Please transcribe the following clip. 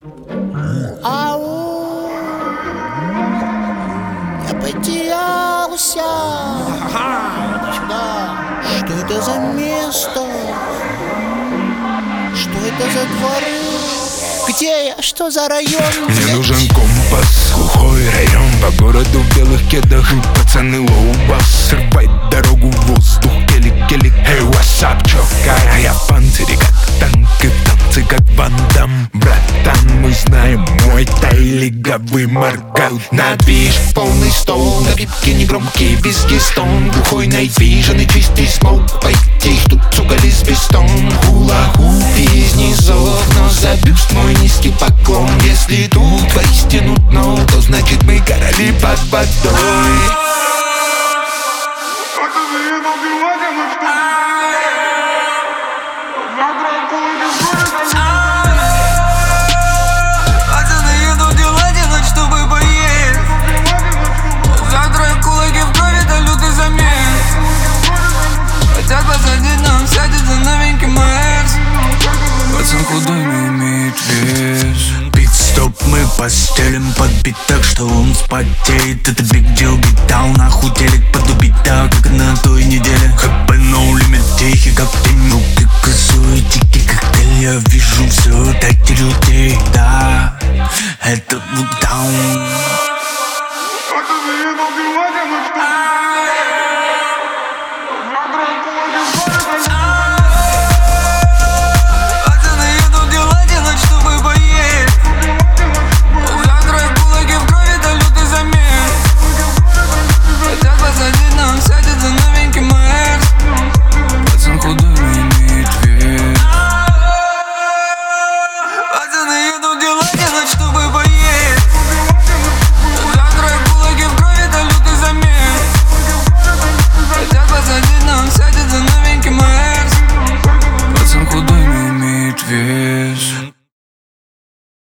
Ау, я потерялся. Иди сюда. Что это за место? Что это за дворы? Где я? Что за район? Мне нужен компас, глухой район. По городу в белых кедах и пацаны лоу-бас. Срывай дорогу в воздух, келик-келик. Эй, what's up, чё, а я в панцире, как танк, и танцы, как Ван Дам. Братан, мы знаем, мой тай лиговый моргаут на движ. Полный стол, напитки негромкие, виски, стон. Глухой night vision и чистый смоук. Пойти, тут сука, лесбистон. Хула-хуп из низов, но за бюст мой низкий поклон. Если тут воистину дно, то значит мы короли под водой. Пацан худой, но имеет вес. Пит-стоп мы постелим под бит так, что он спотеет. Это big deal, гитал нахуй телек подубить так, как на той неделе. ХП no limit, тихий как тень, руки косой, дикий коктейль. Я вижу все, дайте людей, да, это лукдаун.